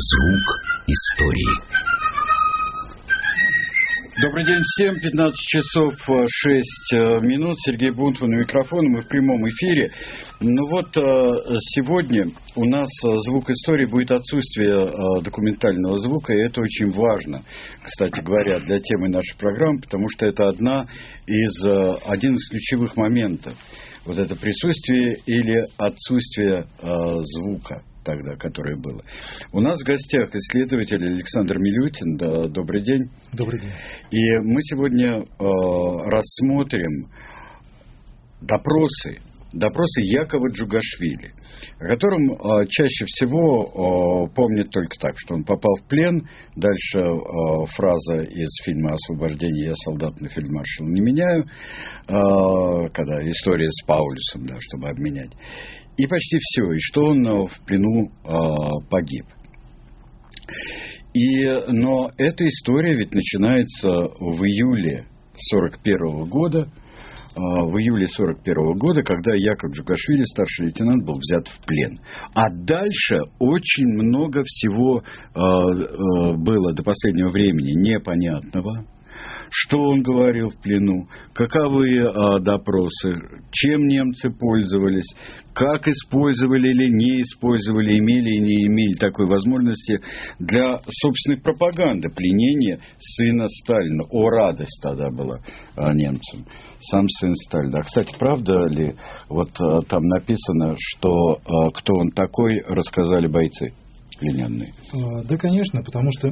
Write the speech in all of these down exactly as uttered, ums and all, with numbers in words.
Звук истории. Добрый день всем. пятнадцать часов шесть минут. Сергей Бунтман у микрофона. Мы в прямом эфире. Ну вот, сегодня у нас звук истории будет отсутствие документального звука, и это очень важно, кстати говоря, для темы нашей программы, потому что это одна из, один из ключевых моментов. Вот это присутствие или отсутствие звука тогда, которое было. У нас в гостях исследователь Александр Милютин. Да, добрый день. Добрый день. И мы сегодня э, рассмотрим допросы, допросы Якова Джугашвили, о котором э, чаще всего э, помнят только так, что он попал в плен. Дальше э, фраза из фильма «Освобождение. Я солдат на фельдмаршал не меняю», э, когда история с Паулюсом, да, чтобы обменять. И почти все, и что он в плену э, погиб. И, но эта история ведь начинается в июле сорок первого года, э, в июле сорок первого года, когда Яков Джугашвили, старший лейтенант, был взят в плен. А дальше очень много всего э, э, было до последнего времени непонятного. Что он говорил в плену, каковы а, допросы, чем немцы пользовались, как использовали или не использовали, имели или не имели такой возможности для собственной пропаганды, пленения сына Сталина. О, радость тогда была а, немцам. Сам сын Сталина. А, кстати, правда ли, вот а, там написано, что а, кто он такой, рассказали бойцы плененные? А, да, конечно, потому что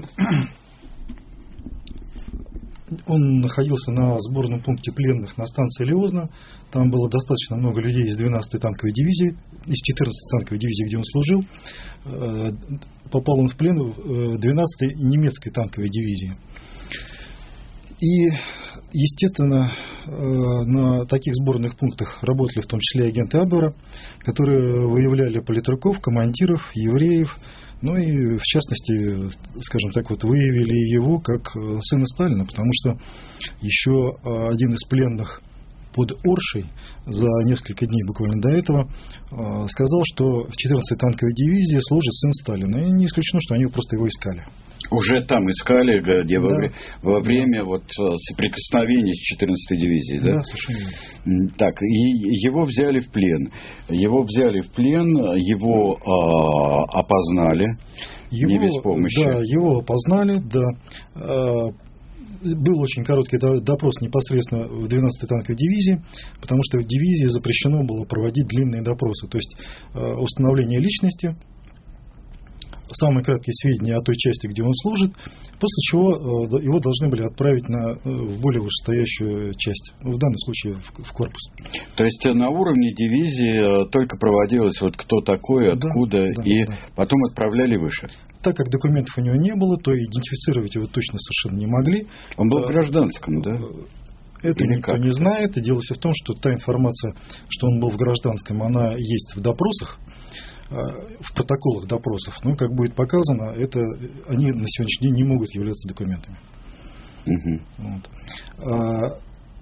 он находился на сборном пункте пленных на станции Лиозна. Там было достаточно много людей из двенадцатой танковой дивизии, из четырнадцатой танковой дивизии, где он служил. Попал он в плен в двенадцатой немецкой танковой дивизии. И, естественно, на таких сборных пунктах работали в том числе агенты Абвера, которые выявляли политруков, командиров, евреев. Ну и, в частности, скажем так, вот выявили его как сына Сталина, потому что еще один из пленных под Оршей за несколько дней буквально до этого сказал, что в четырнадцатой танковой дивизии служит сын Сталина. И не исключено, что они просто его искали. Уже там искали, где да. во время вот соприкосновения с четырнадцатой дивизией, да? Да, совершенно. Так, и его взяли в плен. Его взяли в плен, его а, опознали, его, не без помощи. Да, его опознали, да. Был очень короткий допрос непосредственно в двенадцатой танковой дивизии, потому что в дивизии запрещено было проводить длинные допросы. То есть установление личности, самые краткие сведения о той части, где он служит, после чего его должны были отправить на, в более вышестоящую часть, в данном случае в, в корпус. То есть на уровне дивизии только проводилось вот кто такой, откуда, да, да, и да. Потом отправляли выше. Так как документов у него не было, то идентифицировать его точно совершенно не могли. Он был в гражданском, да? Это Или никто как? не знает. И дело все в том, что та информация, что он был в гражданском, она есть в допросах, в протоколах допросов. Но, как будет показано, это они на сегодняшний день не могут являться документами. Угу. Вот. А,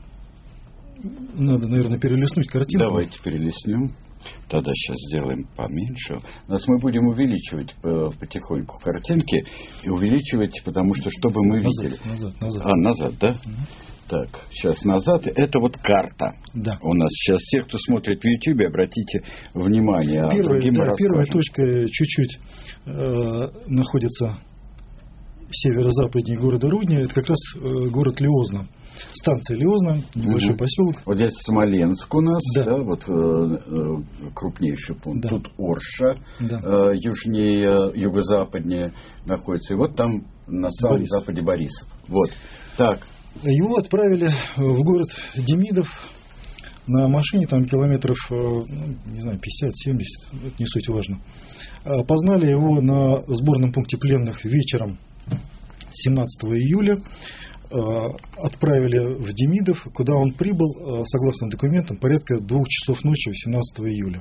надо, наверное, перелистнуть картинку. Давайте перелистнем. Тогда сейчас сделаем поменьше. Нас мы будем увеличивать потихоньку картинки. И увеличивать, потому что, чтобы мы назад, видели. Назад, назад. А, назад, да? Угу. Так, сейчас назад. Это вот карта. Да. У нас сейчас все, кто смотрит в Ютьюбе, обратите внимание. Первая, да, первая точка чуть-чуть э, находится северо-западнее города Рудня. Это как раз э, город Лиозна. Станция Лиозна, небольшой угу. поселок. Вот здесь Смоленск у нас, да, да вот э, крупнейший пункт. Да. Тут Орша, да. э, южнее, юго-западнее находится. И вот там на самом Борисов. западе Борисов. Вот. Так. Его отправили в город Демидов на машине, там километров, не знаю, пятьдесят-семьдесят, это не суть важно. Познали его на сборном пункте пленных вечером семнадцатого июля. Отправили в Демидов, куда он прибыл, согласно документам, порядка двух часов ночи восемнадцатого июля.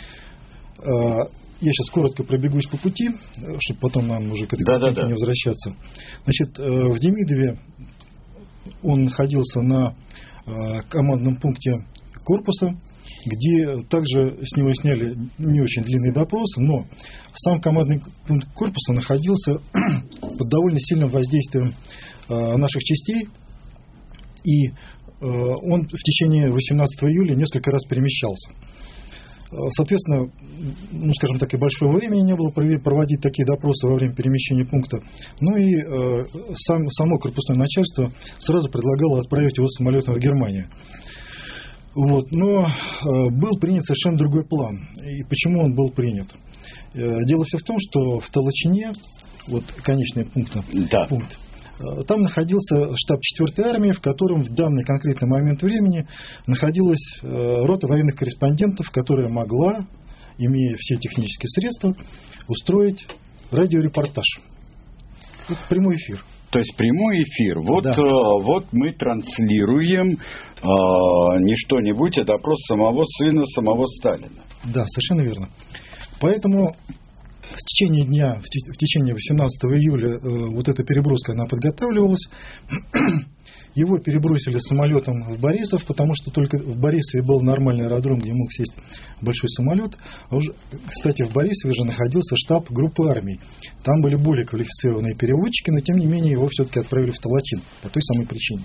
Я сейчас коротко пробегусь по пути, чтобы потом нам уже к этой картинке да, да, да. не возвращаться. Значит, в Демидове он находился на командном пункте корпуса где также с него сняли не очень длинный допрос, но сам командный пункт корпуса находился под довольно сильным воздействием наших частей, и он в течение восемнадцатого июля несколько раз перемещался. Соответственно, ну, скажем так, и большого времени не было проводить такие допросы во время перемещения пункта. Ну и э, сам, само корпусное начальство сразу предлагало отправить его самолетом в Германию. Вот. Но э, был принят совершенно другой план. И почему он был принят? Э, дело все в том, что в Толочине, вот конечный пункт, да. пункт, там находился штаб четвёртой армии, в котором в данный конкретный момент времени находилась рота военных корреспондентов, которая могла, имея все технические средства, устроить радиорепортаж. Это прямой эфир. То есть прямой эфир. Вот, да. э, вот мы транслируем э, не что-нибудь, а допрос самого сына, самого Сталина. Да, совершенно верно. Поэтому в течение дня, в течение восемнадцатого июля э, вот эта переброска, она подготавливалась. Его перебросили самолетом в Борисов, потому что только в Борисове был нормальный аэродром, где мог сесть большой самолет. А уже, кстати, в Борисове же находился штаб группы армий. Там были более квалифицированные переводчики, но тем не менее его все-таки отправили в Толочин по той самой причине.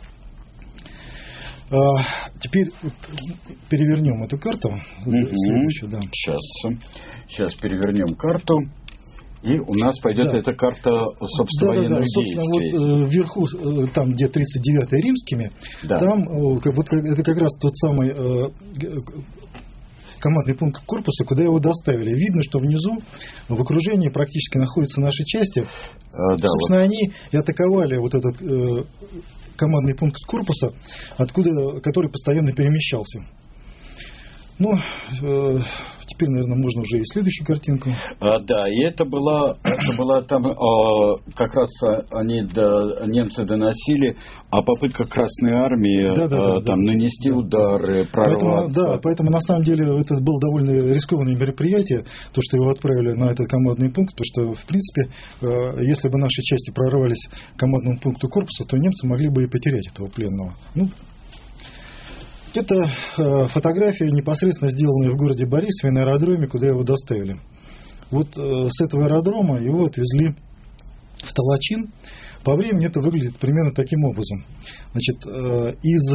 А, теперь вот, перевернем эту карту. Mm-hmm. Следующую, да. Сейчас, сейчас перевернем карту. И у нас пойдет да. эта карта, собственно, да, военных да, да. Собственно, действий. вот э, вверху, э, там, где тридцать девятые римскими, да. там э, вот, это как раз тот самый э, командный пункт корпуса, куда его доставили. Видно, что внизу, в окружении практически находятся наши части. А, да, собственно, вот. они и атаковали вот этот э, командный пункт корпуса, откуда, который постоянно перемещался. Ну, э, теперь, наверное, можно уже и следующую картинку. А, да, и это была, это была там, а, как раз они, да, немцы доносили о попытках Красной Армии да, да, а, да, там да. нанести да. удары, прорваться. Поэтому, да, поэтому на самом деле это было довольно рискованное мероприятие, то, что его отправили на этот командный пункт, то что, в принципе, э, если бы наши части прорывались к командному пункту корпуса, то немцы могли бы и потерять этого пленного. Ну, это э, фотография, непосредственно сделанная в городе Борисове на аэродроме, куда его доставили. Вот э, с этого аэродрома его отвезли в Толочин. По времени это выглядит примерно таким образом. Значит, э, из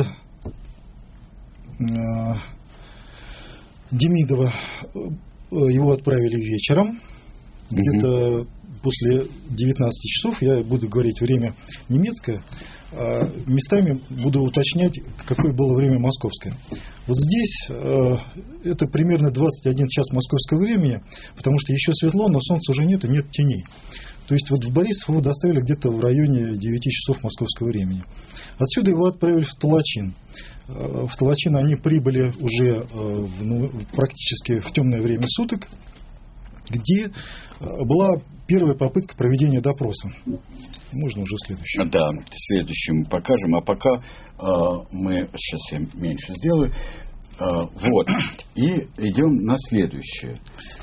э, Демидова его отправили вечером, mm-hmm. где-то после девятнадцати часов, я буду говорить время немецкое, а местами буду уточнять, какое было время московское. Вот здесь э, это примерно двадцать один час московского времени, потому что еще светло, но солнца уже нет и нет теней. То есть вот в Борисов его доставили где-то в районе девяти часов московского времени. Отсюда его отправили в Толочин. В Толочин они прибыли уже в, ну, практически в темное время суток, где была первая попытка проведения допроса. Можно уже следующую. Да, следующую мы покажем. А пока э, мы... Сейчас я меньше сделаю. Э, вот. И идем на следующее.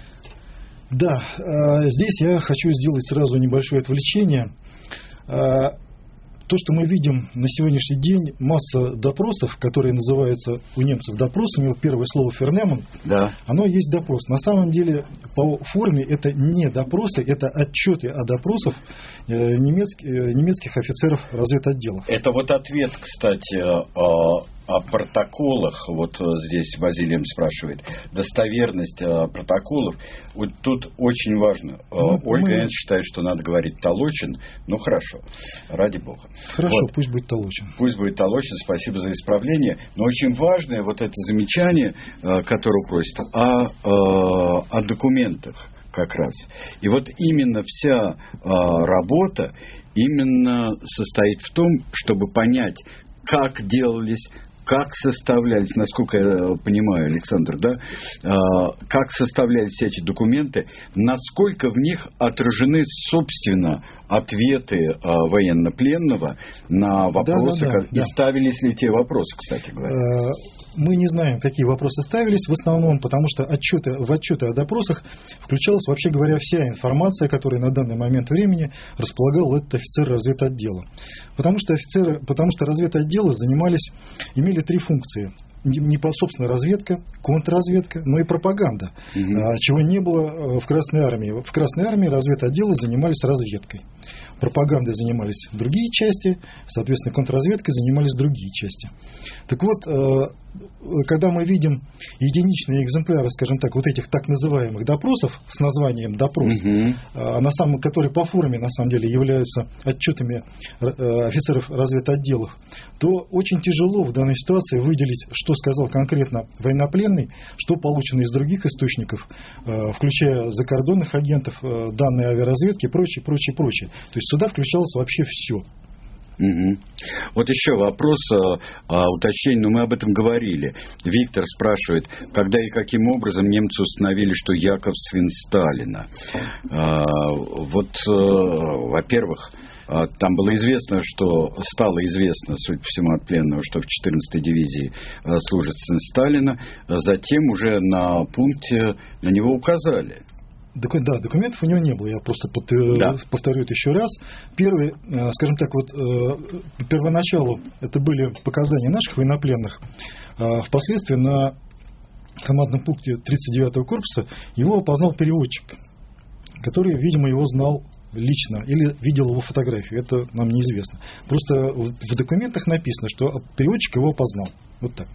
Да, э, здесь я хочу сделать сразу небольшое отвлечение. Э, То, что мы видим на сегодняшний день, масса допросов, которые называются у немцев допросами, вот первое слово «фернемен», да. оно есть допрос. На самом деле, по форме это не допросы, это отчеты о допросах немецких, немецких офицеров разведотдела. Это вот ответ, кстати, о, о протоколах. Вот здесь Василий спрашивает. Достоверность протоколов. Вот тут очень важно. Ну, Ольга мы... считает, что надо говорить Толочин. Ну, хорошо. Ради бога. Хорошо, вот. Пусть будет Толочин. Пусть будет Толочин. Спасибо за исправление. Но очень важное вот это замечание, которое просит, о, о документах как раз. И вот именно вся работа именно состоит в том, чтобы понять, как делались, как составлялись, насколько я понимаю, Александр, да, как составлялись эти документы, насколько в них отражены, собственно, ответы военнопленного на вопросы, да, да, да, и да. ставились ли те вопросы, кстати говоря. Мы не знаем, какие вопросы ставились в основном, потому что отчеты, в отчеты о допросах включалась, вообще говоря, вся информация, которой на данный момент времени располагал этот офицер разведотдела. Потому что офицеры, потому что разведотделы занимались, имели три функции. не собственно разведка, контрразведка, но и пропаганда, угу. чего не было в Красной армии. В Красной армии разведотделы занимались разведкой. Пропагандой занимались другие части, соответственно, контрразведкой занимались другие части. Так вот, когда мы видим единичные экземпляры, скажем так, вот этих так называемых допросов с названием «допрос», угу. на самом, которые по форме, на самом деле, являются отчетами офицеров разведотделов, то очень тяжело в данной ситуации выделить, что сказал конкретно военнопленный, что получено из других источников, включая закордонных агентов, данные авиаразведки и прочее, прочее, прочее. То есть сюда включалось вообще все. Угу. Вот еще вопрос, а, уточнение, но мы об этом говорили. Виктор спрашивает, когда и каким образом немцы установили, что Яков сын Сталина? А, вот, а, во-первых, а, там было известно, что стало известно, судя по всему, от пленного, что в четырнадцатой дивизии а, служит сын Сталина. А затем уже на пункте на него указали. Да, документов у него не было, я просто да. повторю это еще раз. Первый, скажем так, вот первоначалу это были показания наших военнопленных, впоследствии на командном пункте тридцать девятого корпуса его опознал переводчик, который, видимо, его знал лично или видел его фотографию, это нам неизвестно. Просто в документах написано, что переводчик его опознал. Вот так.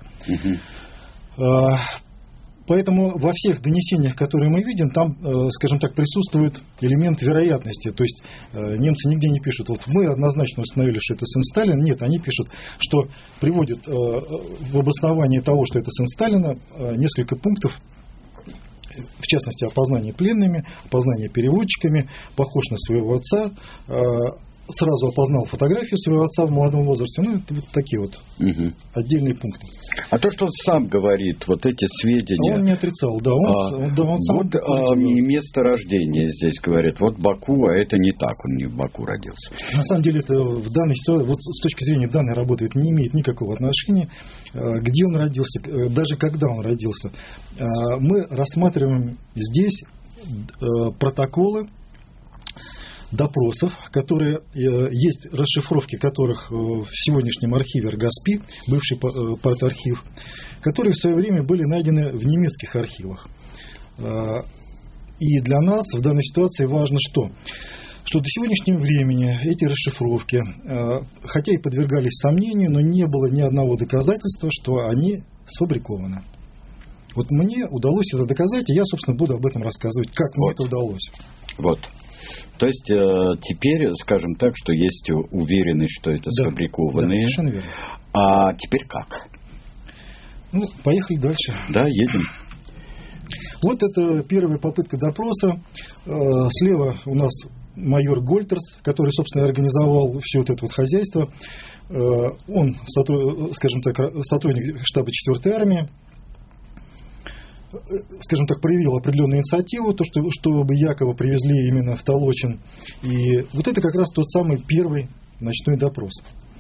Угу. Поэтому во всех донесениях, которые мы видим, там, скажем так, присутствует элемент вероятности. То есть немцы нигде не пишут, вот мы однозначно установили, что это сын Сталина. Нет, они пишут, что приводят в обоснование того, что это сын Сталина, несколько пунктов, в частности, опознание пленными, опознание переводчиками, похож на своего отца, сразу опознал фотографию своего отца в молодом возрасте. Ну, это вот такие вот угу. отдельные пункты. А то, что он сам говорит, вот эти сведения... Он не отрицал, да. Он, а, он, да, он сам вот а, место рождения здесь говорят. Вот Баку, а это не так, он не в Баку родился. На самом деле, это в данной ситуации, вот с точки зрения данной работы, это не имеет никакого отношения, где он родился, даже когда он родился. Мы рассматриваем здесь протоколы допросов, которые есть, расшифровки которых в сегодняшнем архиве РГАСПИ, бывший партархив, которые в свое время были найдены в немецких архивах. И для нас в данной ситуации важно что? Что до сегодняшнего времени эти расшифровки, хотя и подвергались сомнению, но не было ни одного доказательства, что они сфабрикованы. Вот мне удалось это доказать, и я, собственно, буду об этом рассказывать, как мне вот. это удалось. Вот. То есть, э, теперь, скажем так, что есть уверенность, что это да, сфабрикованные. Да, совершенно верно. А теперь как? Ну, поехали дальше. Да, едем. Вот это первая попытка допроса. Слева у нас майор Гольтерс, который, собственно, организовал все вот это вот хозяйство. Он, скажем так, сотрудник штаба четвёртой армии. Скажем так, проявил определенную инициативу, то, что, чтобы Якова привезли именно в Толочин. И вот это как раз тот самый первый ночной допрос.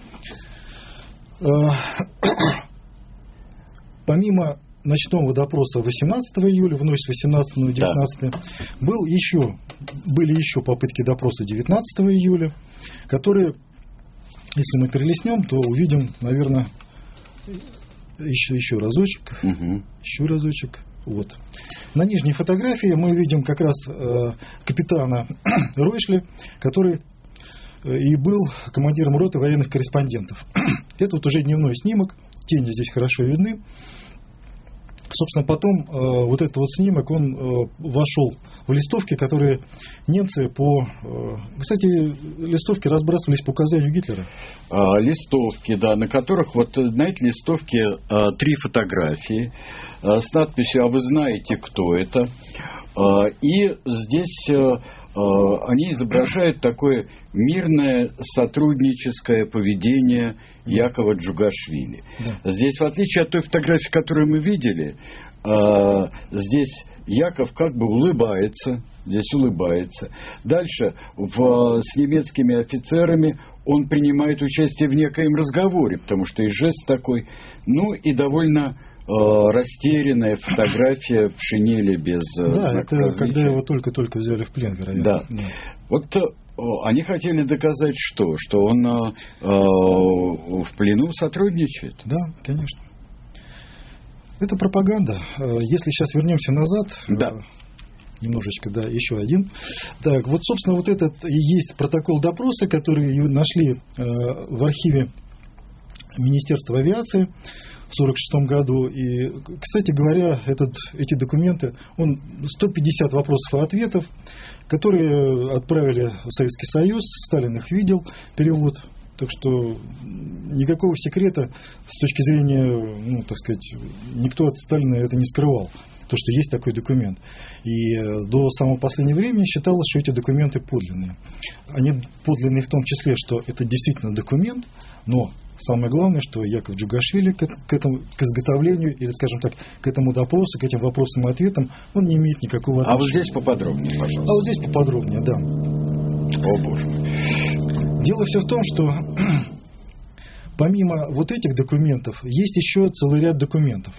Помимо ночного допроса восемнадцатого июля, вновь с восемнадцатого на девятнадцатое, да. был еще, были еще попытки допроса девятнадцатого июля, которые, если мы перелистнем, то увидим, наверное, еще, еще разочек, угу. еще разочек. Вот. На нижней фотографии мы видим как раз э, капитана Ройшли, который э, и был командиром роты военных корреспондентов. Это вот уже дневной снимок, тени здесь хорошо видны. Собственно, потом э, вот этот вот снимок, он э, вошел в листовки, которые немцы по... Э, кстати, листовки разбрасывались по указанию Гитлера. А, листовки, да, на которых, вот на этой листовке а, три фотографии а, с надписью «А вы знаете, кто это?». А, и здесь а, а, они изображают такое мирное сотрудническое поведение Якова Джугашвили. Да. Здесь, в отличие от той фотографии, которую мы видели, а, здесь Яков как бы улыбается, здесь улыбается. Дальше в, с немецкими офицерами он принимает участие в некоем разговоре, потому что и жест такой, ну и довольно э, растерянная фотография в шинели без да, это различия. Когда его только-только взяли в плен, вероятно. Да. да. Вот э, они хотели доказать что? Что он э, э, в плену сотрудничает? Да, конечно. Это пропаганда. Если сейчас вернемся назад... Да. Немножечко, да, еще один. Так, вот, собственно, вот этот и есть протокол допроса, который нашли э, в архиве Министерства авиации в сорок шестом году. И, кстати говоря, этот, эти документы, он сто пятьдесят вопросов и ответов, которые отправили в Советский Союз, Сталин их видел, перевод. Так что никакого секрета с точки зрения, ну, так сказать, никто от Сталина это не скрывал. То, что есть такой документ. И до самого последнего времени считалось, что эти документы подлинные. Они подлинные в том числе, что это действительно документ, но самое главное, что Яков Джугашвили к, к, этому, к изготовлению, или, скажем так, к этому допросу, к этим вопросам и ответам, он не имеет никакого отношения. А вот здесь поподробнее, пожалуйста. А вот здесь поподробнее, да. О, боже мой. Дело все в том, что помимо вот этих документов, есть еще целый ряд документов.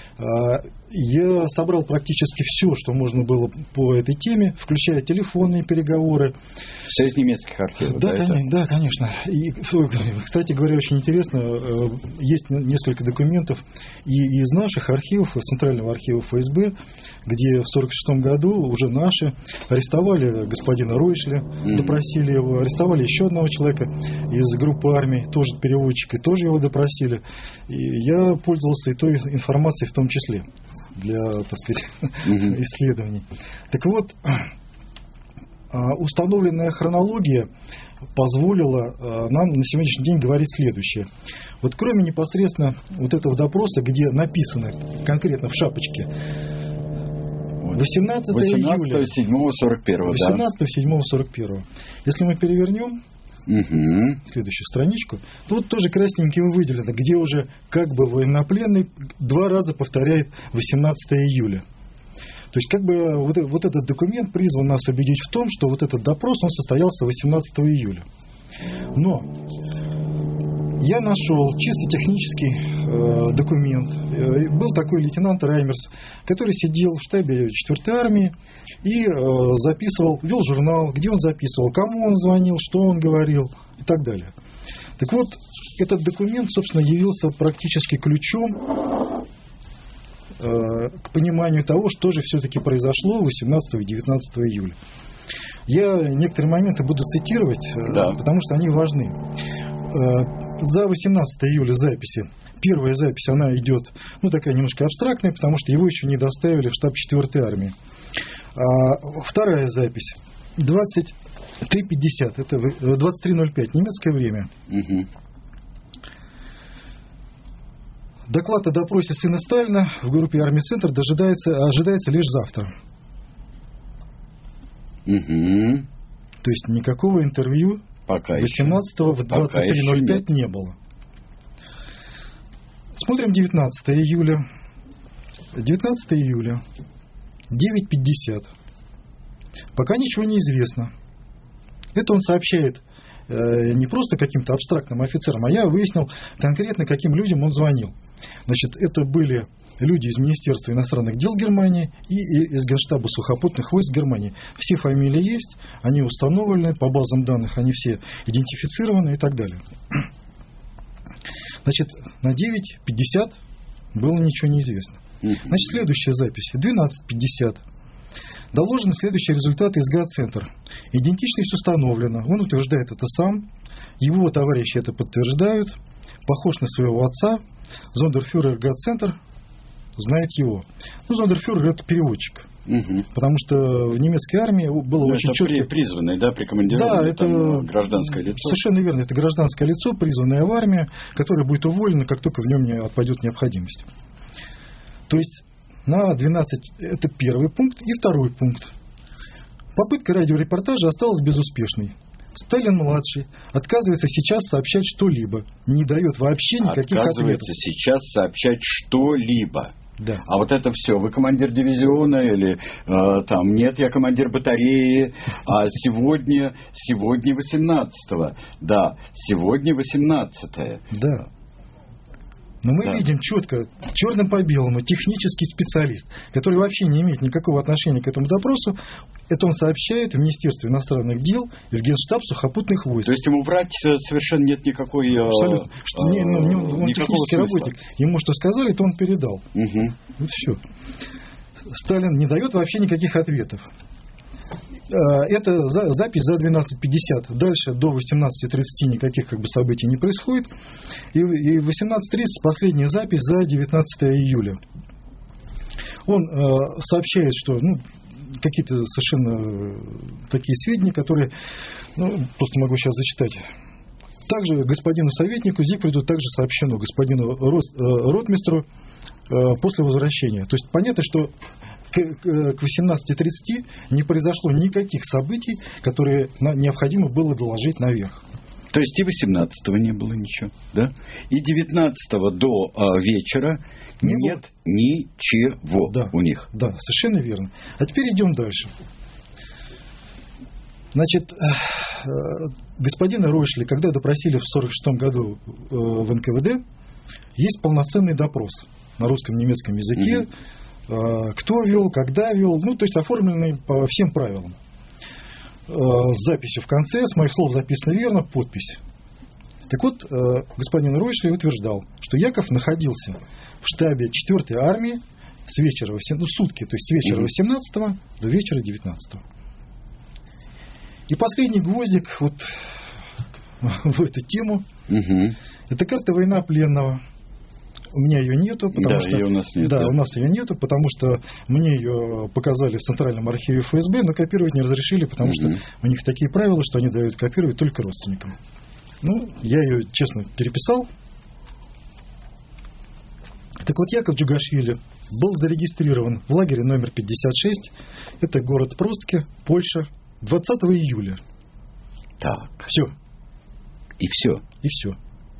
Я собрал практически все, что можно было по этой теме, включая телефонные переговоры. Все из немецких архивов, да? Да, конечно, да, конечно. И, кстати говоря, очень интересно, есть несколько документов и из наших архивов, из Центрального архива эф эс бэ, где в сорок шестом году уже наши арестовали господина Ройшеля, mm-hmm. допросили его, арестовали еще одного человека из группы армий, тоже переводчика, тоже его допросили. И я пользовался и той информацией в том числе для, так сказать, mm-hmm. исследований. Так вот, установленная хронология позволила нам на сегодняшний день говорить следующее. Вот кроме непосредственно вот этого допроса, где написано конкретно в шапочке восемнадцатого июля седьмого сорок первого, восемнадцатого седьмого сорок первого. Если мы перевернем угу. следующую страничку, то вот тоже красненьким выделено, где уже как бы военнопленный два раза повторяет восемнадцатого июля. То есть как бы вот, вот этот документ призван нас убедить в том, что вот этот допрос, он состоялся восемнадцатого июля. Но я нашел чисто технический э, документ. Э, был такой лейтенант Раймерс, который сидел в штабе четвёртой армии и э, записывал, вел журнал, где он записывал, кому он звонил, что он говорил и так далее. Так вот, этот документ, собственно, явился практически ключом э, к пониманию того, что же все-таки произошло восемнадцатого и девятнадцатого июля. Я некоторые моменты буду цитировать, да. потому что они важны. За восемнадцатого июля записи. Первая запись, она идет, ну, такая немножко абстрактная, потому что его еще не доставили в штаб четвёртой армии. А вторая запись. двадцать три пятьдесят, это двадцать три ноль пять, немецкое время. Угу. Доклад о допросе сына Сталина в группе армии «Центр» дожидается, ожидается лишь завтра. Угу. То есть никакого интервью Пока восемнадцатого в двадцать три ноль пять не было. Смотрим девятнадцатого июля. девятнадцатого июля. девять пятьдесят. Пока ничего не известно. Это он сообщает э, не просто каким-то абстрактным офицерам, а я выяснил конкретно, каким людям он звонил. Значит, это были люди из Министерства иностранных дел Германии и из Генштаба сухопутных войск Германии. Все фамилии есть, они установлены, по базам данных они все идентифицированы и так далее. Значит, на девять пятьдесят было ничего не известно. Значит, следующая запись. двенадцать пятьдесят. Доложены следующие результаты из ГА-центра. Идентичность установлена. Он утверждает это сам. Его товарищи это подтверждают. Похож на своего отца. Зондерфюрер ГА-центр знает его. Ну, зондерфюрер — это переводчик. Угу. Потому что в немецкой армии было ну, очень это четко... при, призванный, да, прикомандированный, да, это там, гражданское лицо. Совершенно верно. Это гражданское лицо, призванное в армию, которое будет уволено, как только в нем не отпадет необходимость. То есть на двенадцать это первый пункт. И второй пункт. Попытка радиорепортажа осталась безуспешной. Сталин-младший отказывается сейчас сообщать что-либо. Не дает вообще никаких ответов. Отказывается сейчас сообщать что-либо. Да. А вот это все, вы командир дивизиона или э, там нет, я командир батареи, а сегодня, сегодня восемнадцатого, да, сегодня восемнадцатое. Да. Но мы да. видим четко, черным по белому, технический специалист, который вообще не имеет никакого отношения к этому допросу, Это он сообщает в Министерство иностранных дел и в Генштаб сухопутных войск. То есть ему врать совершенно нет никакой... Абсолютно. Что, не, ну, не, он технический смысла. работник. Ему что сказали, то он передал. Угу. Вот все. Сталин не дает вообще никаких ответов. Это запись за двенадцать пятьдесят. Дальше до восемнадцать тридцать никаких как бы событий не происходит. И в восемнадцать тридцать последняя запись за девятнадцатое июля. Он сообщает, что... Ну, какие-то совершенно такие сведения, которые, ну, просто могу сейчас зачитать. Также господину советнику Зигфриду также сообщено, господину ротмистру после возвращения. То есть понятно, что к восемнадцати тридцати не произошло никаких событий, которые необходимо было доложить наверх. То есть и восемнадцатого не было ничего, да? И девятнадцатого до а, вечера не нет было ничего, да, у них. Да, совершенно верно. А теперь идем дальше. Значит, господина Ройшля, когда допросили в сорок шестом году в эн ка вэ дэ, есть полноценный допрос на русском и немецком языке. Угу. Кто вел, когда вел, ну, то есть оформленный по всем правилам. С записью в конце, с моих слов записано верно, подпись. Так вот, господин Ройшли утверждал, что Яков находился в штабе четвёртой армии с вечера, ну, сутки, то есть с вечера восемнадцатого до вечера девятнадцатого. И последний гвоздик вот в эту тему, угу. это карта война пленного. У меня ее нету, потому да, что ее у нас нет, да, да, у нас ее нету, потому что мне ее показали в Центральном архиве эф эс бэ, но копировать не разрешили, потому угу. что у них такие правила, что они дают копировать только родственникам. Ну, я ее, честно, переписал. Так вот, Яков Джугашвили был зарегистрирован в лагере номер пятьдесят шесть, это город Простке, Польша, двадцатого июля. Так. Все. И все. И все.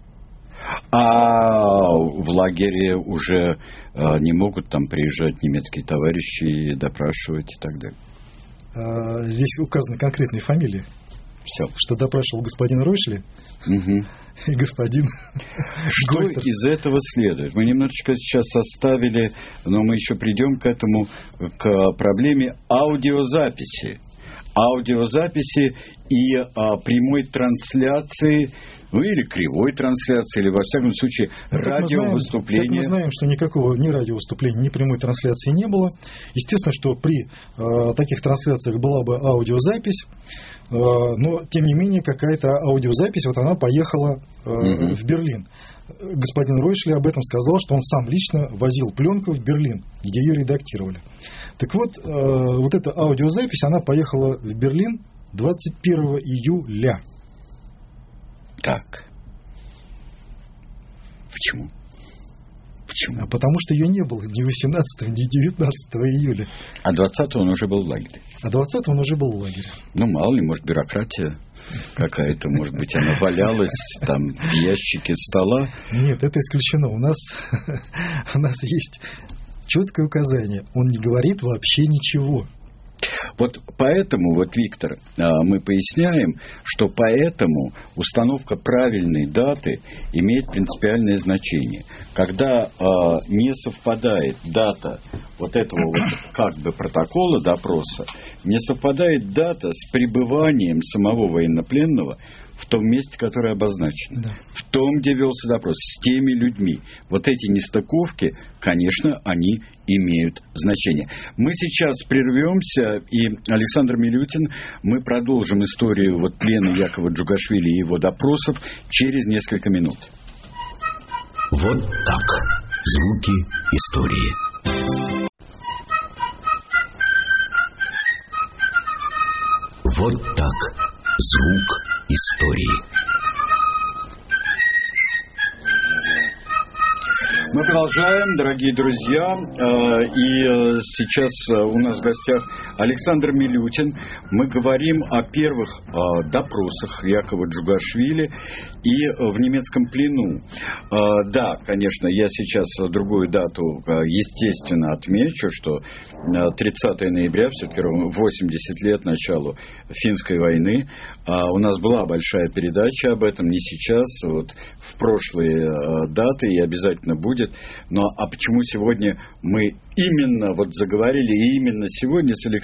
А в лагере уже а, не могут там приезжать немецкие товарищи, допрашивать и так далее. А, здесь указаны конкретные фамилии. Все. Что допрашивал господин Ройшли угу. и господин Что Гойтерс. из этого следует? Мы немножечко сейчас составили, но мы еще придем к этому, к проблеме аудиозаписи. Аудиозаписи и а, прямой трансляции, ну или кривой трансляции, или во всяком случае ну, радиовыступления. Мы знаем, что никакого ни радиовыступления, ни прямой трансляции не было. Естественно, что при э, таких трансляциях была бы аудиозапись, э, но тем не менее какая-то аудиозапись, вот она поехала э, угу. в Берлин. Господин Ройшли об этом сказал, что он сам лично возил пленку в Берлин, где ее редактировали. Так вот, э, вот эта аудиозапись, она поехала в Берлин двадцать первого июля. Так. Почему? Почему? А потому что ее не было ни восемнадцатого, ни девятнадцатого июля. А двадцатого он уже был в лагере. А двадцатого он уже был в лагере. Ну, мало ли, может, бюрократия какая-то, может быть, она валялась там в ящике стола. Нет, это исключено. У нас, у нас есть четкое указание. Он не говорит вообще ничего. Вот поэтому, вот, Виктор, мы поясняем, что поэтому установка правильной даты имеет принципиальное значение. Когда не совпадает дата вот этого вот как бы протокола допроса, не совпадает дата с пребыванием самого военнопленного в том месте, которое обозначено, да. в том, где велся допрос, с теми людьми. Вот эти нестыковки, конечно, они имеют значение. Мы сейчас прервемся, и Александр Милютин, мы продолжим историю вот плена Якова Джугашвили и его допросов через несколько минут. Вот так. Звуки истории. Вот так. Звук истории. Мы продолжаем, дорогие друзья, и сейчас у нас в гостях Александр Милютин. Мы говорим о первых допросах Якова Джугашвили и в немецком плену. Да, конечно, я сейчас другую дату, естественно, отмечу, что тридцатого ноября, все-таки восемьдесят лет началу финской войны. У нас была большая передача об этом, не сейчас, вот в прошлые даты, и обязательно будет. Но а почему сегодня мы именно вот заговорили, и именно сегодня с Александром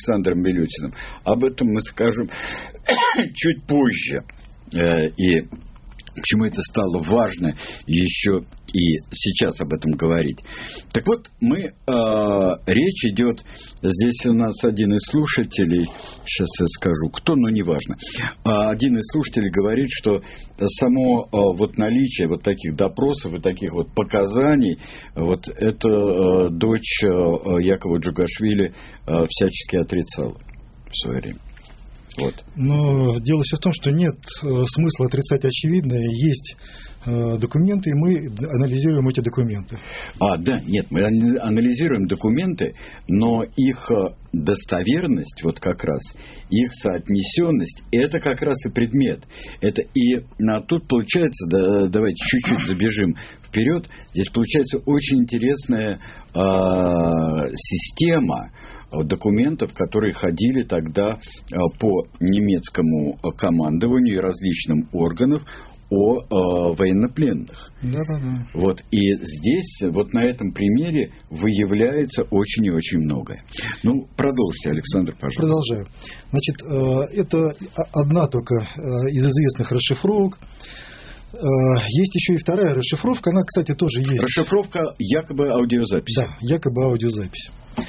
Александром Милютиным. Об этом мы скажем чуть позже. И почему это стало важно еще и сейчас об этом говорить. Так вот, мы, э, речь идет, здесь у нас один из слушателей, сейчас я скажу, кто, но неважно, один из слушателей говорит, что само э, вот наличие вот таких допросов и таких вот показаний, вот это э, дочь э, Якова Джугашвили э, всячески отрицала в свое время. Вот. Но дело все в том, что нет смысла отрицать очевидное. Есть э, документы, и мы анализируем эти документы. А, да, нет, мы анализируем документы, но их достоверность, вот как раз, их соотнесенность, это как раз и предмет. Это и а тут получается, да, давайте чуть-чуть забежим вперед, здесь получается очень интересная э, система документов, которые ходили тогда по немецкому командованию и различным органам о э, военнопленных. Да, да, да. Вот, и здесь, вот на этом примере, выявляется очень и очень многое. Ну, продолжите, Александр, пожалуйста. Продолжаю. Значит, э, это одна только э, из известных расшифровок. Э, есть еще и вторая расшифровка, она, кстати, тоже есть. Расшифровка якобы аудиозаписи. Да, якобы аудиозапись.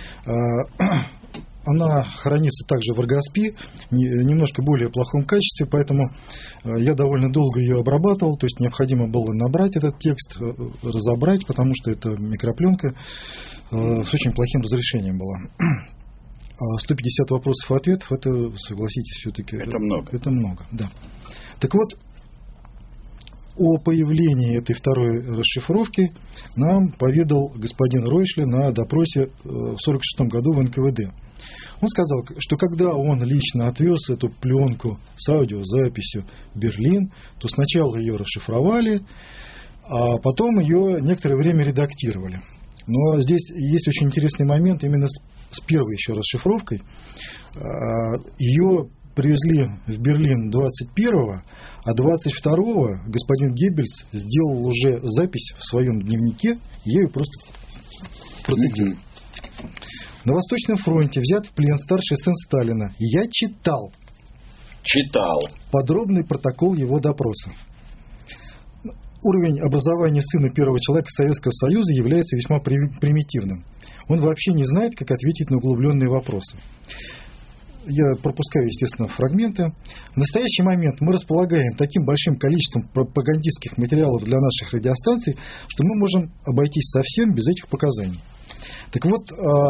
Она хранится также в Аргоспи, немножко более плохом качестве, поэтому я довольно долго ее обрабатывал, то есть необходимо было набрать этот текст, разобрать, потому что это микропленка с очень плохим разрешением была. сто пятьдесят вопросов и ответов, это, согласитесь, все-таки... Это много. Это много, да. Так вот, о появлении этой второй расшифровки нам поведал господин Ройшле на допросе в сорок шестом году в эн ка вэ дэ. Он сказал, что когда он лично отвез эту пленку с аудиозаписью в Берлин, то сначала ее расшифровали, а потом ее некоторое время редактировали. Но здесь есть очень интересный момент именно с, с первой еще расшифровкой. Ее привезли в Берлин двадцать первого, а двадцать второго господин Геббельс сделал уже запись в своем дневнике, я ее просто процитирую. Mm-hmm. На Восточном фронте взят в плен старший сын Сталина. Я читал. Читал. Подробный протокол его допроса. Уровень образования сына первого человека Советского Союза является весьма примитивным. Он вообще не знает, как ответить на углубленные вопросы. Я пропускаю, естественно, фрагменты. В настоящий момент мы располагаем таким большим количеством пропагандистских материалов для наших радиостанций, что мы можем обойтись совсем без этих показаний. Так вот,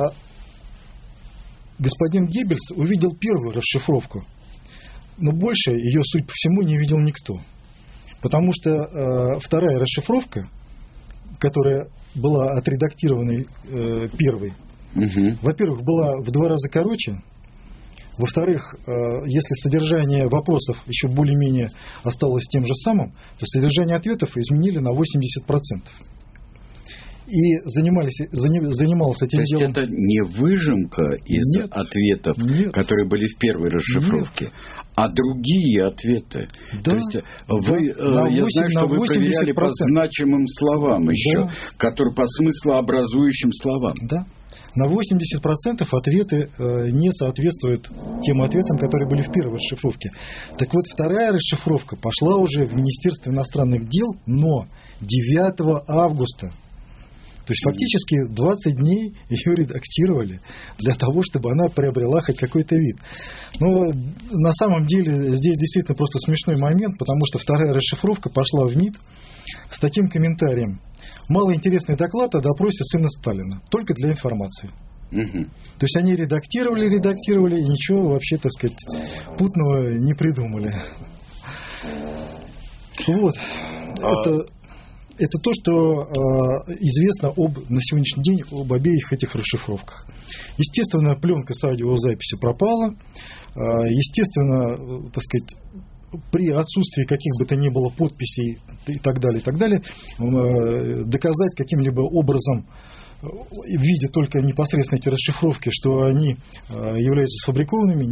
господин Геббельс увидел первую расшифровку, но больше ее, судя по всему, не видел никто. Потому что вторая расшифровка, которая была отредактирована первой, угу. во-первых, была в два раза короче. Во-вторых, если содержание вопросов еще более-менее осталось тем же самым, то содержание ответов изменили на восемьдесят процентов. И занимались, занималось этим делом... То есть делом... это не выжимка из нет, ответов, нет, которые были в первой расшифровке, нет. а другие ответы. Да, То есть вы, да, я восемь, знаю, что вы проверяли по значимым словам еще, да. которые по смыслообразующим словам. Да. На восемьдесят процентов ответы э, не соответствуют тем ответам, которые были в первой расшифровке. Так вот, вторая расшифровка пошла уже в Министерство иностранных дел, но девятого августа. То есть фактически двадцать дней ее редактировали для того, чтобы она приобрела хоть какой-то вид. Но на самом деле здесь действительно просто смешной момент, потому что вторая расшифровка пошла в МИД с таким комментарием. Малоинтересный доклад о допросе сына Сталина, только для информации. Угу. То есть они редактировали, редактировали и ничего вообще, так сказать, путного не придумали. Вот. А... Это... Это то, что э, известно об, на сегодняшний день об обеих этих расшифровках. Естественно, пленка с аудиозаписью пропала. Э, естественно, э, так сказать, при отсутствии каких бы то ни было подписей и так далее, и так далее, э, доказать каким-либо образом, э, в виде только непосредственно эти расшифровки, что они э, являются сфабрикованными,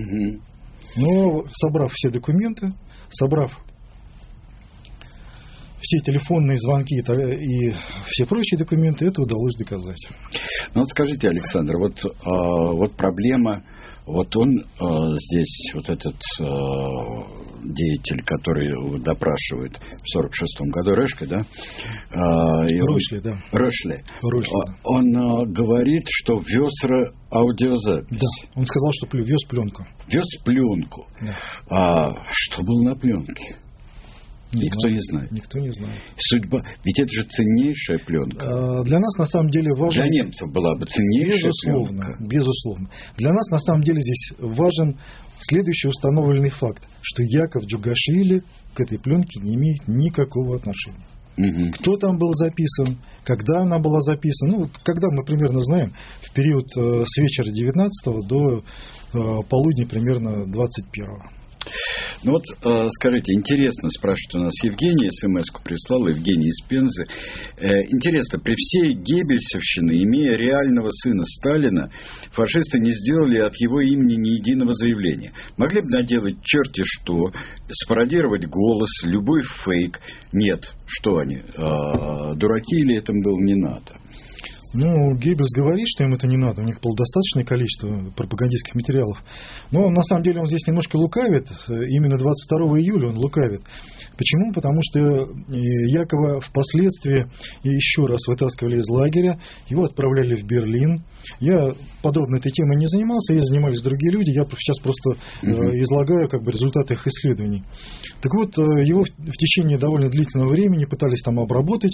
невозможно.— Но, собрав все документы, собрав все телефонные звонки и все прочие документы, это удалось доказать. Ну вот скажите, Александр, вот, а, вот проблема, вот он а, здесь, вот этот а, деятель, который допрашивает в сорок шестом году, Рэшке, да? А, Ройшли, да. Рэшли. Ройшли, да. Он а, говорит, что вез аудиозапись. Да, он сказал, что вез пленку. Вез пленку. Да. А что было на пленке? Не Никто знаю. не знает. Никто не знает. Судьба. Ведь это же ценнейшая пленка. А, для нас на самом деле важен... Для немцев была бы ценнейшая безусловно, пленка. Безусловно. Для нас на самом деле здесь важен следующий установленный факт, что Яков Джугашвили к этой пленке не имеет никакого отношения. Угу. Кто там был записан, когда она была записана. Ну, когда мы примерно знаем, в период э, с вечера девятнадцатого до э, полудня примерно двадцать первого. Ну вот, э, скажите, интересно, спрашивает у нас Евгений, смс-ку прислал, Евгений из Пензы. Э, интересно, при всей геббельсовщине, имея реального сына Сталина, фашисты не сделали от его имени ни единого заявления. Могли бы наделать черти что, спародировать голос, любой фейк. Нет, что они, э, дураки или это было не надо? Ну, Геббельс говорит, что им это не надо. У них было достаточное количество пропагандистских материалов. Но на самом деле он здесь немножко лукавит. Именно двадцать второго июля он лукавит. Почему? Потому что Якова впоследствии еще раз вытаскивали из лагеря, его отправляли в Берлин. Я подробно этой темой не занимался, ей занимались другие люди. Я сейчас просто угу. излагаю как бы результаты их исследований. Так вот, его в течение довольно длительного времени пытались там обработать,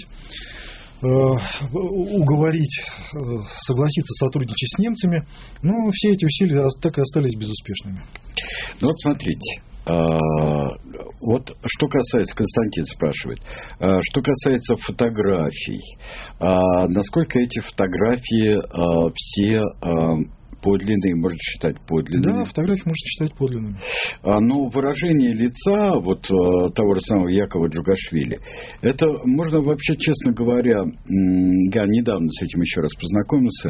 уговорить согласиться сотрудничать с немцами, но все эти усилия так и остались безуспешными. Ну вот смотрите, вот что касается, Константин спрашивает, что касается фотографий, насколько эти фотографии все подлинные, можно считать подлинными? Да, фотографии можно считать подлинными. А, но выражение лица вот того же самого Якова Джугашвили, это можно вообще, честно говоря, я недавно с этим еще раз познакомился,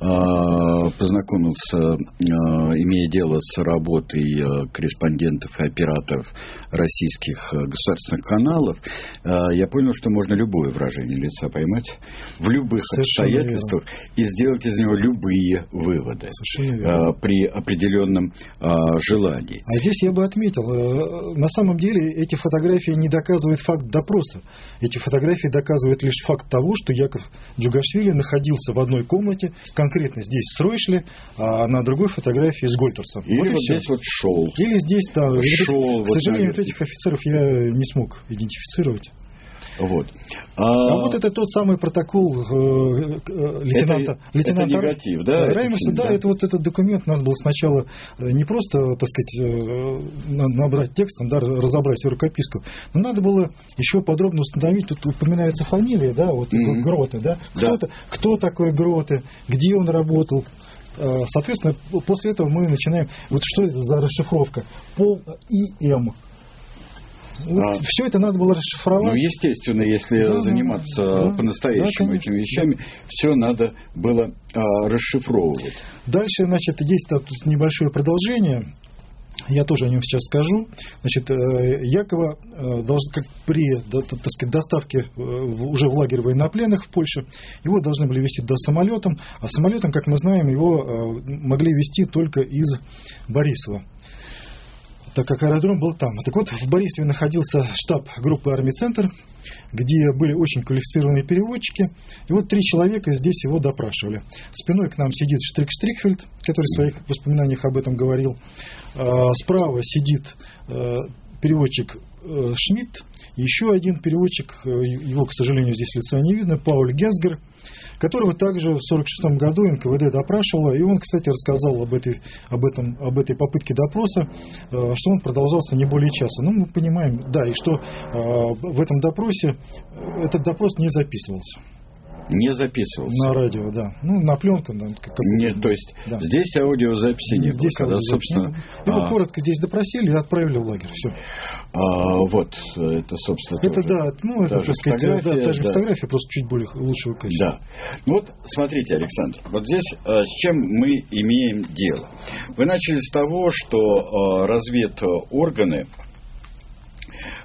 познакомился, имея дело с работой корреспондентов и операторов российских государственных каналов, я понял, что можно любое выражение лица поймать в любых Совершенно обстоятельствах верно. И сделать из него любые выводы. При определенном а, желании. А здесь я бы отметил, на самом деле эти фотографии не доказывают факт допроса. Эти фотографии доказывают лишь факт того, что Яков Джугашвили находился в одной комнате, конкретно здесь с Ройшли, а на другой фотографии с Гольтерсом. Или вот вот здесь вот шел. Или здесь, да. Шел, К вот сожалению, вот вот этих офицеров я не смог идентифицировать. Вот. А, а вот это тот самый протокол э, э, лейтенанта, это, лейтенанта это негатив, да? Раймерса. Да, да, это вот этот документ надо было сначала не просто, так сказать, набрать текстом, да, разобрать всю рукописку, но надо было еще подробно установить, тут упоминается фамилия, да, вот mm-hmm. Гроте, да? Кто, да. кто такой Гроте, где он работал. Соответственно, после этого мы начинаем, вот что это за расшифровка? Пол И М. Вот а, все это надо было расшифровать. Ну, естественно, если да, заниматься да, по-настоящему да, этими вещами, да. все надо было а, расшифровывать. Дальше, значит, есть тут небольшое продолжение. Я тоже о нем сейчас скажу. Значит, Якова должен, как при, так сказать, доставке уже в лагерь военнопленных в Польше, его должны были везти до самолетом, а самолетом, как мы знаем, его могли везти только из Борисова, так как аэродром был там. Так вот, в Борисове находился штаб группы «Армий Центр», где были очень квалифицированные переводчики. И вот три человека здесь его допрашивали. Спиной к нам сидит Штрик Штрикфельд, который в своих воспоминаниях об этом говорил. Справа сидит переводчик Шмидт. Еще один переводчик, его, к сожалению, здесь лица не видно, Пауль Генсгер, которого также в сорок шестом году эн ка вэ дэ допрашивало. И он, кстати, рассказал об этой, об этом, об этой попытке допроса, что он продолжался не более часа. Ну, мы понимаем, да, и что в этом допросе, этот допрос не записывался. Не записывался. На радио, да. Ну, на пленку. Да, как, Нет, то есть да. здесь аудиозаписи не было. Когда, собственно, его а... коротко здесь допросили и отправили в лагерь. Все. А, вот, это, собственно, это, тоже, да, ну, это, так сказать, фотография, да, та же да. фотография, просто чуть более лучшего качества. Да. Ну вот, смотрите, Александр, вот здесь а, с чем мы имеем дело. Вы начали с того, что а, разведорганы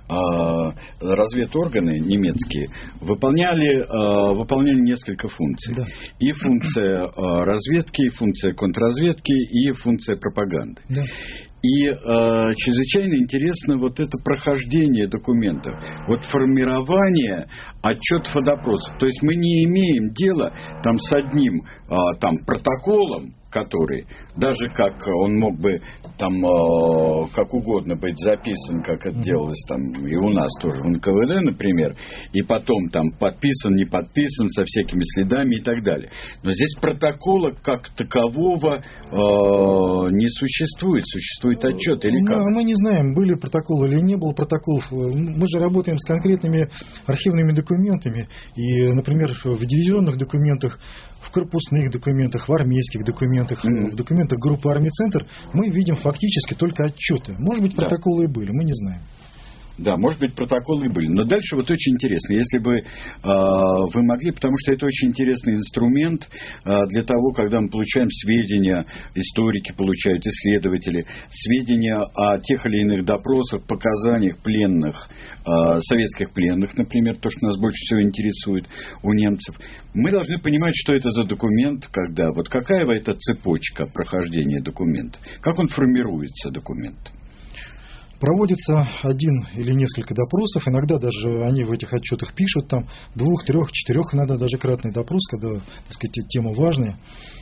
разведорганы немецкие выполняли, выполняли несколько функций. Да. И функция разведки, и функция контрразведки, и функция пропаганды. Да. И э, чрезвычайно интересно вот это прохождение документов, вот формирование отчетов о допросах. То есть мы не имеем дела там с одним э, там, протоколом, который, даже как он мог бы там э, как угодно быть записан, как это делалось там и у нас тоже в эн ка вэ дэ, например, и потом там подписан, не подписан, со всякими следами и так далее. Но здесь протокола как такового э, не существует. Существует отчет или как? Мы, мы не знаем, были протоколы или не было протоколов. Мы же работаем с конкретными архивными документами. И, например, в дивизионных документах, в корпусных документах, в армейских документах, mm-hmm. в документах группы «Армий Центр» мы видим фактически только отчеты. Может быть, протоколы и были, мы не знаем. Да, может быть, протоколы и были. Но дальше вот очень интересно, если бы э, вы могли, потому что это очень интересный инструмент э, для того, когда мы получаем сведения, историки получают, исследователи, сведения о тех или иных допросах, показаниях пленных, э, советских пленных, например, то, что нас больше всего интересует у немцев. Мы должны понимать, что это за документ, когда, вот какая это цепочка прохождения документа, как он формируется, документ. Проводится один или несколько допросов, иногда даже они в этих отчетах пишут там двух, трех, четырех, иногда даже кратный допрос, когда, так сказать, тема важная,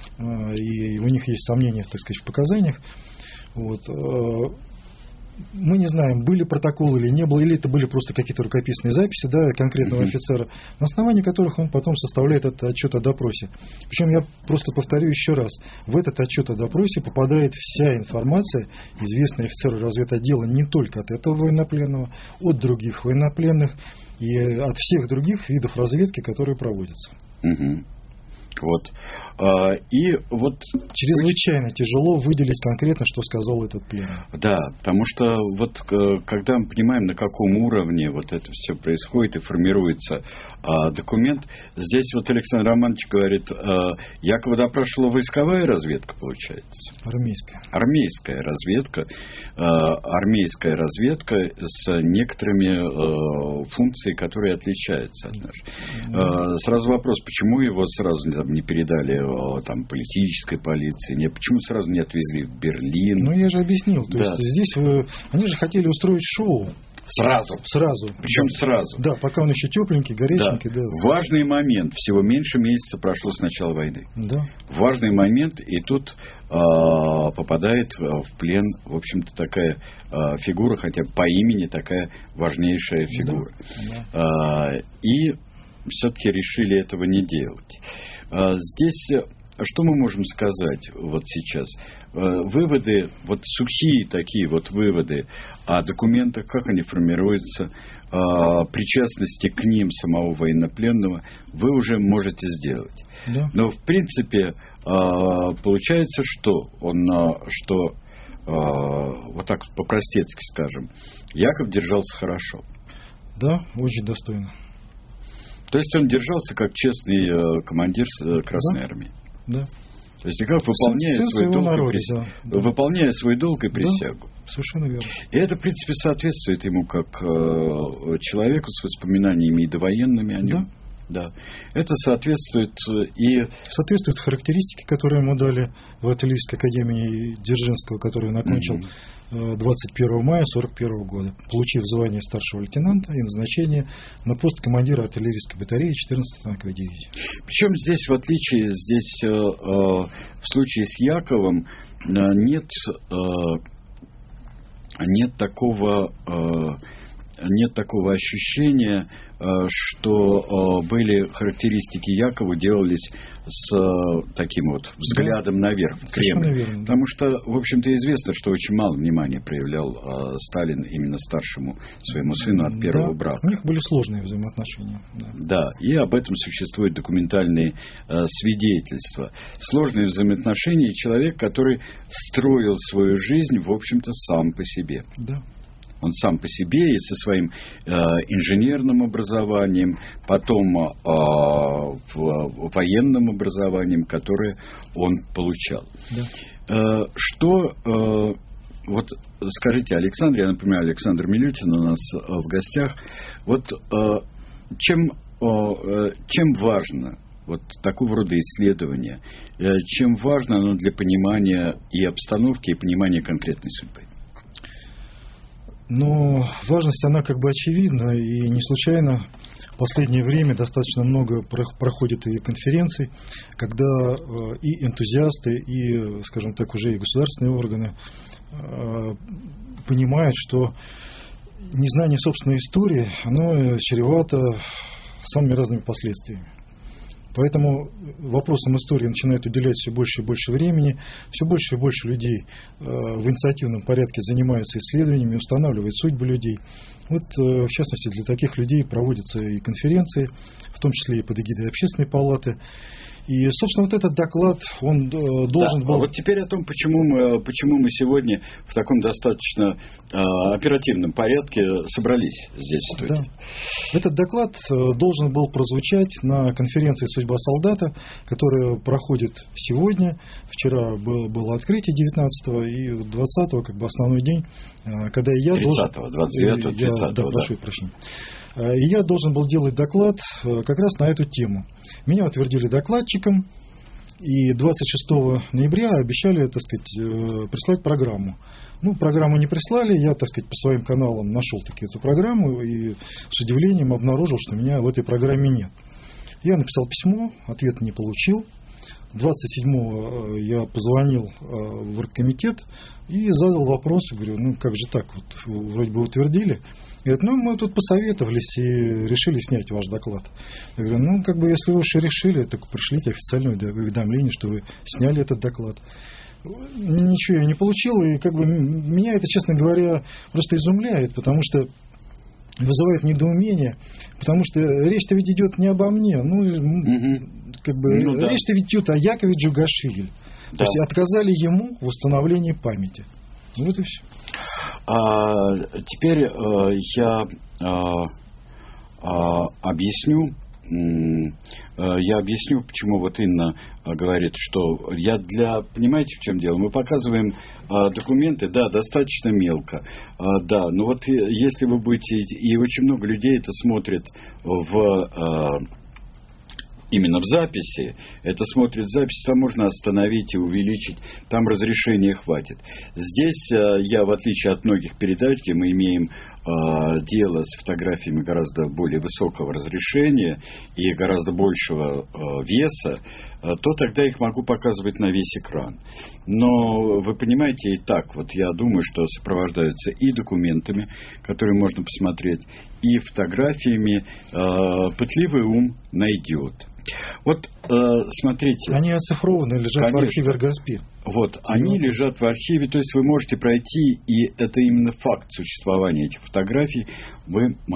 и у них есть сомнения, так сказать, в показаниях. Вот. Мы не знаем, были протоколы или не было, или это были просто какие-то рукописные записи, да, конкретного mm-hmm. офицера, на основании которых он потом составляет этот отчет о допросе. Причем я просто повторю еще раз, в этот отчет о допросе попадает вся информация, известная офицеру разведотдела не только от этого военнопленного, от других военнопленных и от всех других видов разведки, которые проводятся. Mm-hmm. Вот. И вот чрезвычайно тяжело выделить конкретно, что сказал этот пленный. Да, потому что вот когда мы понимаем, на каком уровне вот это все происходит и формируется а, документ, здесь вот Александр Романович говорит, а, якобы допрашивала войсковая разведка, получается. Армейская. Армейская разведка, а, армейская разведка с некоторыми а, функциями, которые отличаются от нашей. А, сразу вопрос, почему его сразу не передали там, политической полиции, не, почему сразу не отвезли в Берлин? Ну, я же объяснил. То да. есть здесь вы, они же хотели устроить шоу. Сразу. Сразу. Причем да. сразу. Да, пока он еще тепленький, горяченький. Да. Да. Важный момент. Всего меньше месяца прошло с начала войны. Да. Важный момент. И тут а, попадает в плен, в общем-то, такая а, фигура, хотя по имени такая важнейшая фигура. Да. Да. А, и все-таки решили этого не делать. Здесь что мы можем сказать вот сейчас? Выводы, вот сухие такие вот выводы о документах, как они формируются, о причастности к ним самого военнопленного, вы уже можете сделать. Да. Но в принципе получается, что он, что вот так по-простецки скажем, Яков держался хорошо. Да, очень достойно. То есть он держался как честный э, командир э, Красной да. армии. Да. То есть как выполняя Сын свой долг народе, и прис... да, да. выполняя свой долг и присягу. Да, совершенно верно. И это, в принципе, соответствует ему как э, человеку с воспоминаниями и довоенными о нем. Да. Да. Это соответствует и... Соответствует характеристике, которые ему дали в артиллерийской академии Дзержинского, которую он окончил mm-hmm. двадцать первого мая сорок первого года, получив звание старшего лейтенанта и назначение на пост командира артиллерийской батареи четырнадцатой танковой дивизии. Причем здесь, в отличие, здесь э, э, в случае с Яковом э, нет, э, нет такого... Э, нет такого ощущения, что были характеристики Якова делались с таким вот взглядом да. наверх, в Кремль. Верно, Потому да. что, в общем-то, известно, что очень мало внимания проявлял Сталин именно старшему своему сыну от первого да. брака. У них были сложные взаимоотношения. Да. да, и об этом существуют документальные свидетельства. Сложные взаимоотношения и человек, который строил свою жизнь, в общем-то, сам по себе. Да. Он сам по себе и со своим э, инженерным образованием, потом э, в, военным образованием, которое он получал. Да. Э, что э, вот скажите, Александр, я напоминаю, Александр Милютин у нас в гостях. Вот чем, чем важно вот такого рода исследования, чем важно оно для понимания и обстановки, и понимания конкретной судьбы? Но важность, она как бы очевидна, и не случайно в последнее время достаточно много проходит и конференций, когда и энтузиасты, и, скажем так, уже и государственные органы понимают, что незнание собственной истории, оно чревато самыми разными последствиями. Поэтому вопросам истории начинают уделять все больше и больше времени, все больше и больше людей в инициативном порядке занимаются исследованиями, устанавливают судьбы людей. Вот, в частности, для таких людей проводятся и конференции, в том числе и под эгидой Общественной палаты. И, собственно, вот этот доклад, он должен да, был... А вот теперь о том, почему мы, почему мы сегодня в таком достаточно э, оперативном порядке собрались здесь в студии. Да. Этот доклад должен был прозвучать на конференции «Судьба солдата», которая проходит сегодня. Вчера было, было открытие девятнадцатого и двадцатого, как бы основной день, когда я тридцатого, должен... двадцать девятого, тридцатого, да, да. прошу прощения. И я должен был делать доклад как раз на эту тему. Меня утвердили докладчиком, и двадцать шестого ноября обещали, так сказать, прислать программу. Ну, программу не прислали, я, так сказать, по своим каналам нашел таки эту программу и с удивлением обнаружил, что меня в этой программе нет. Я написал письмо, ответа не получил. двадцать седьмого я позвонил в оргкомитет и задал вопрос, говорю, ну как же так, вот вроде бы утвердили. Говорят, ну мы тут посоветовались и решили снять ваш доклад. Я говорю, ну как бы если вы уж и решили, так пришлите официальное уведомление, что вы сняли этот доклад. Ничего я не получил, и как бы меня это, честно говоря, просто изумляет, потому что вызывает недоумение, потому что речь-то ведь идет не обо мне, ну, угу. как бы ну, да. речь-то ведь идет о Якове Джугашвили. Да. То есть отказали ему в установлении памяти. Ну вот и все. А, теперь а, я а, а, объясню. Я объясню, почему вот Инна говорит, что я для... Понимаете, в чем дело? Мы показываем а, документы, да, достаточно мелко, а, да, но вот если вы будете... И очень много людей это смотрит в... А, именно в записи, это смотрит запись, там можно остановить и увеличить, там разрешения хватит. Здесь я, в отличие от многих передач, где мы имеем э, дело с фотографиями гораздо более высокого разрешения и гораздо большего э, веса, э, то тогда их могу показывать на весь экран. Но вы понимаете, и так, вот я думаю, что сопровождаются и документами, которые можно посмотреть, и фотографиями, э, пытливый ум найдет. Вот, э, смотрите. Они оцифрованы, лежат конечно. В архиве РГРСПИ. Вот, они лежат в архиве, то есть вы можете пройти, и это именно факт существования этих фотографий. Вы, э,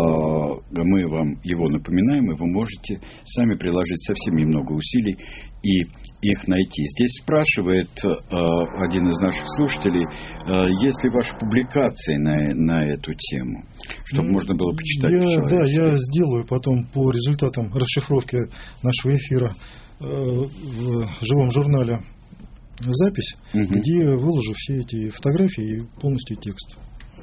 мы вам его напоминаем, и вы можете сами приложить совсем немного усилий и их найти. Здесь спрашивает э, один из наших слушателей, э, есть ли ваши публикации на, на эту тему, чтобы ну, можно было почитать. Я, да, я сделаю потом по результатам расшифровки нашего эфира э, в живом журнале запись, угу. где выложу все эти фотографии и полностью текст.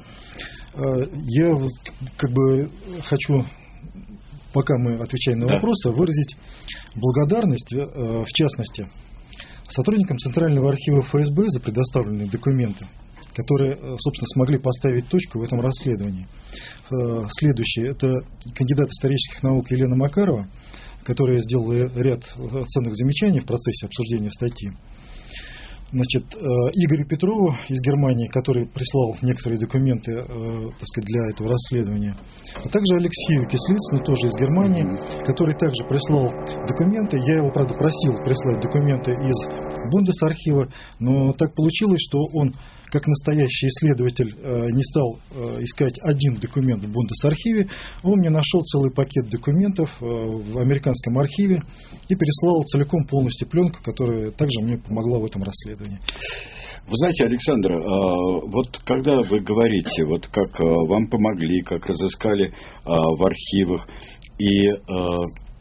Я как бы хочу, пока мы отвечаем на да. вопросы, выразить благодарность, в частности, сотрудникам Центрального архива эф эс бэ за предоставленные документы, которые, собственно, смогли поставить точку в этом расследовании. Следующее – это кандидат исторических наук Елена Макарова, которая сделала ряд ценных замечаний в процессе обсуждения статьи. Значит, Игорю Петрову из Германии, который прислал некоторые документы, так сказать, для этого расследования, а также Алексею Кислицыну, тоже из Германии, который также прислал документы. Я его, правда, просил прислать документы из Бундесархива, но так получилось, что он, как настоящий исследователь, не стал искать один документ в Бундесархиве, он мне нашел целый пакет документов в американском архиве и переслал целиком полностью пленку, которая также мне помогла в этом расследовании. Вы знаете, Александр, вот когда вы говорите, вот как вам помогли, как разыскали в архивах, и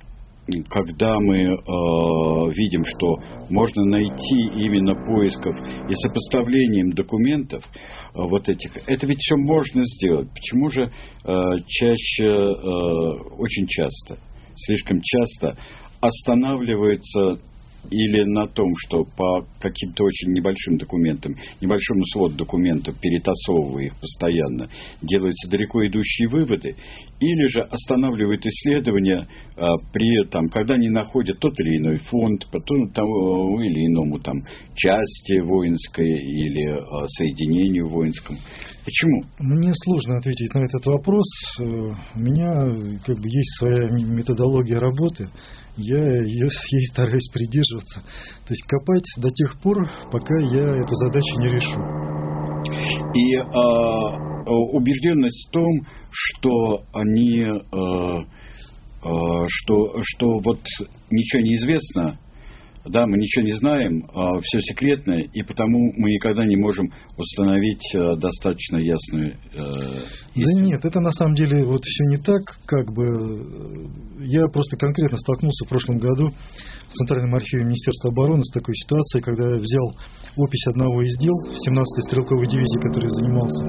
когда мы э, видим, что можно найти именно поисков и сопоставлением документов э, вот этих, это ведь все можно сделать. Почему же э, чаще, э, очень часто, слишком часто останавливается или на том, что по каким-то очень небольшим документам, небольшому своду документов, перетасовывая их постоянно, делаются далеко идущие выводы, или же останавливают исследования а, при, там, когда они находят тот или иной фонд, по тому или иному там, части воинской или а, соединению воинскому. Почему? Мне сложно ответить на этот вопрос. У меня как бы есть своя методология работы. Я ее, ей стараюсь придерживаться. То есть копать до тех пор, пока я эту задачу не решу. И а, убежденность в том, что они, а, а, что, что вот ничего не известно, да, мы ничего не знаем, а все секретно, и потому мы никогда не можем установить а, достаточно ясную э, истину. Да нет, это на самом деле вот все не так, как бы. Я просто конкретно столкнулся в прошлом году в Центральном архиве Министерства обороны с такой ситуацией, когда я взял опись одного из дел семнадцатой стрелковой дивизии, которой я занимался.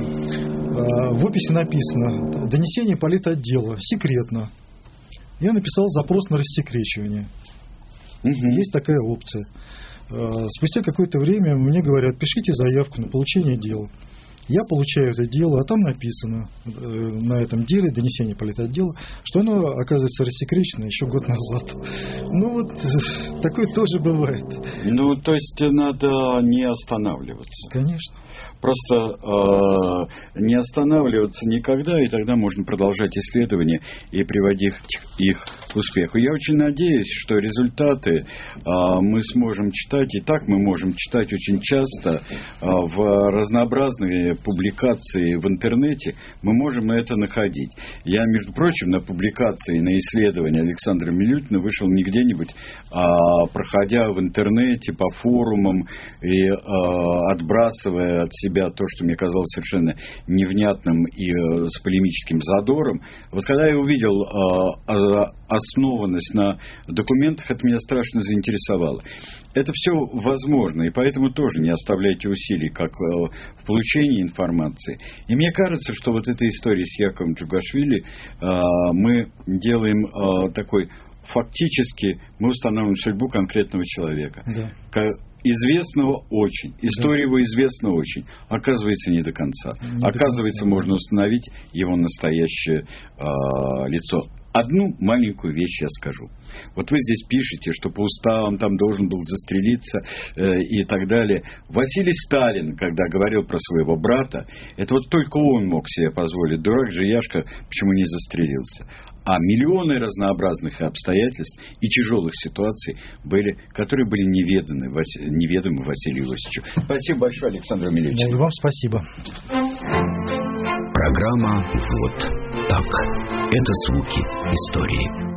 Да. В описи написано: донесение политотдела, секретно. Я написал запрос на рассекречивание. Угу. Есть такая опция. Спустя какое-то время мне говорят: пишите заявку на получение дела. Я получаю это дело, а там написано на этом деле, донесение политотдела, что оно, оказывается, рассекречено еще год назад. Ну вот, такое тоже бывает. Ну, то есть надо не останавливаться. Конечно. Просто э, не останавливаться никогда, и тогда можно продолжать исследования и приводить их к успеху. Я очень надеюсь, что результаты э, мы сможем читать, и так мы можем читать очень часто э, в разнообразные публикации в интернете, мы можем это находить. Я, между прочим, на публикации, на исследования Александра Милютина вышел не где-нибудь, а проходя в интернете по форумам и э, отбрасывая от себя то, что мне казалось совершенно невнятным и э, с полемическим задором. Вот когда я увидел э, основанность на документах, это меня страшно заинтересовало. Это все возможно, и поэтому тоже не оставляйте усилий, как э, в получении информации. И мне кажется, что вот эта история с Яковом Джугашвили, э, мы делаем э, такой, фактически, мы устанавливаем судьбу конкретного человека. Да. Известного очень. История да. его известна очень. Оказывается, не до конца. Не Оказывается, до конца. Можно установить его настоящее э, лицо. Одну маленькую вещь я скажу. Вот вы здесь пишете, что по уставам там должен был застрелиться э, и так далее. Василий Сталин, когда говорил про своего брата, это вот только он мог себе позволить. Дурак же Яшка почему не застрелился. А миллионы разнообразных обстоятельств и тяжелых ситуаций были, которые были неведаны, неведомы Василию Иосифовичу. Спасибо большое, Александр Милютин. И вам спасибо. Программа «Вот так». Это звуки истории.